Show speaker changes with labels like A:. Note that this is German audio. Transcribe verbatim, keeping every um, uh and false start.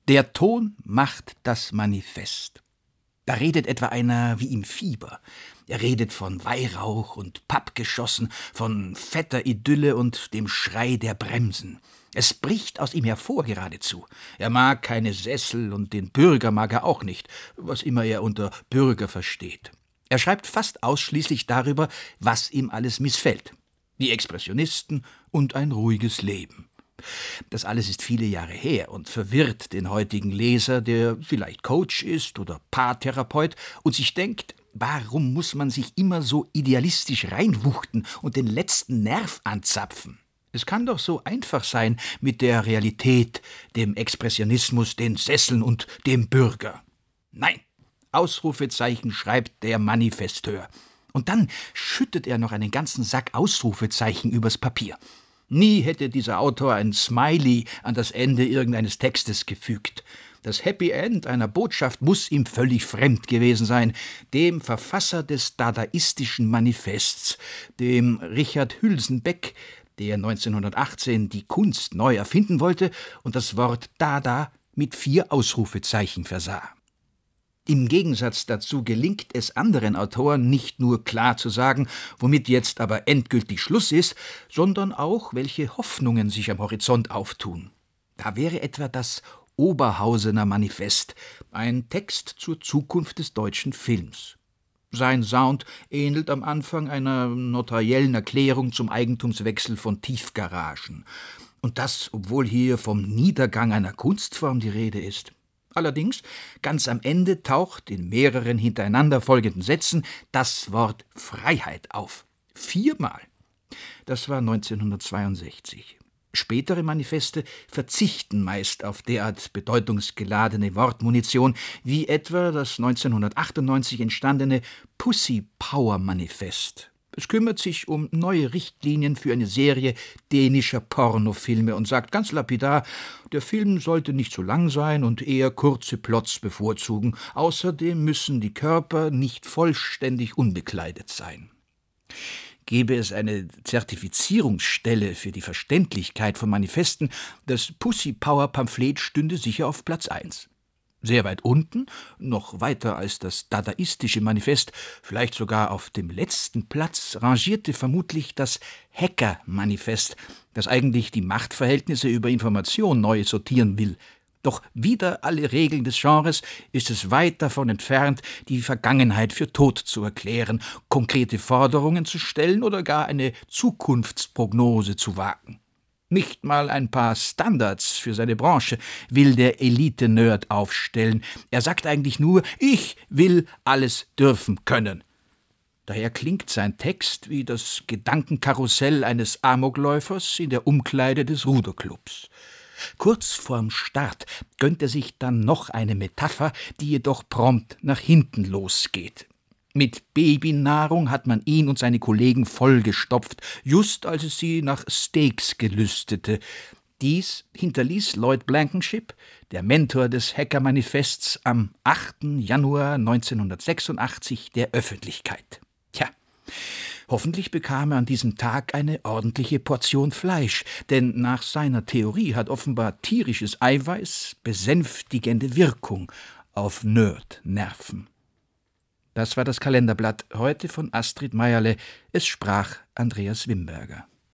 A: Der Ton macht das Manifest. Da redet etwa einer wie im Fieber. Er redet von Weihrauch und Pappgeschossen, von fetter Idylle und dem Schrei der Bremsen. Es bricht aus ihm hervor geradezu. Er mag keine Sessel und den Bürger mag er auch nicht, was immer er unter Bürger versteht. Er schreibt fast ausschließlich darüber, was ihm alles missfällt. Die Expressionisten und ein ruhiges Leben. Das alles ist viele Jahre her und verwirrt den heutigen Leser, der vielleicht Coach ist oder Paartherapeut und sich denkt, warum muss man sich immer so idealistisch reinwuchten und den letzten Nerv anzapfen? Es kann doch so einfach sein mit der Realität, dem Expressionismus, den Sesseln und dem Bürger. Nein, Ausrufezeichen schreibt der Manifesteur. Und dann schüttet er noch einen ganzen Sack Ausrufezeichen übers Papier. Nie hätte dieser Autor ein Smiley an das Ende irgendeines Textes gefügt. Das Happy End einer Botschaft muss ihm völlig fremd gewesen sein, dem Verfasser des dadaistischen Manifests, dem Richard Hülsenbeck, der neunzehnhundertachtzehn die Kunst neu erfinden wollte und das Wort Dada mit vier Ausrufezeichen versah. Im Gegensatz dazu gelingt es anderen Autoren nicht nur klar zu sagen, womit jetzt aber endgültig Schluss ist, sondern auch, welche Hoffnungen sich am Horizont auftun. Da wäre etwa das Oberhausener Manifest, ein Text zur Zukunft des deutschen Films. Sein Sound ähnelt am Anfang einer notariellen Erklärung zum Eigentumswechsel von Tiefgaragen. Und das, obwohl hier vom Niedergang einer Kunstform die Rede ist. Allerdings, ganz am Ende taucht in mehreren hintereinander folgenden Sätzen das Wort Freiheit auf. Viermal. Das war neunzehnhundertzweiundsechzig. Spätere Manifeste verzichten meist auf derart bedeutungsgeladene Wortmunition, wie etwa das neunzehnhundertachtundneunzig entstandene Pussy-Power-Manifest. Es kümmert sich um neue Richtlinien für eine Serie dänischer Pornofilme und sagt ganz lapidar, der Film sollte nicht zu lang sein und eher kurze Plots bevorzugen. Außerdem müssen die Körper nicht vollständig unbekleidet sein. Gäbe es eine Zertifizierungsstelle für die Verständlichkeit von Manifesten, das Pussy-Power-Pamphlet stünde sicher auf Platz eins. Sehr weit unten, noch weiter als das dadaistische Manifest, vielleicht sogar auf dem letzten Platz, rangierte vermutlich das Hacker-Manifest, das eigentlich die Machtverhältnisse über Information neu sortieren will. Doch wider alle Regeln des Genres ist es weit davon entfernt, die Vergangenheit für tot zu erklären, konkrete Forderungen zu stellen oder gar eine Zukunftsprognose zu wagen. Nicht mal ein paar Standards für seine Branche will der Elite-Nerd aufstellen. Er sagt eigentlich nur, ich will alles dürfen können. Daher klingt sein Text wie das Gedankenkarussell eines Amokläufers in der Umkleide des Ruderclubs. Kurz vorm Start gönnt er sich dann noch eine Metapher, die jedoch prompt nach hinten losgeht. Mit Babynahrung hat man ihn und seine Kollegen vollgestopft, just als es sie nach Steaks gelüstete. Dies hinterließ Lloyd Blankenship, der Mentor des Hacker-Manifests, am achten Januar neunzehnhundertsechsundachtzig der Öffentlichkeit. Tja, hoffentlich bekam er an diesem Tag eine ordentliche Portion Fleisch, denn nach seiner Theorie hat offenbar tierisches Eiweiß besänftigende Wirkung auf Nerd-Nerven. Das war das Kalenderblatt, heute von Astrid Meierle. Es sprach Andreas Wimberger.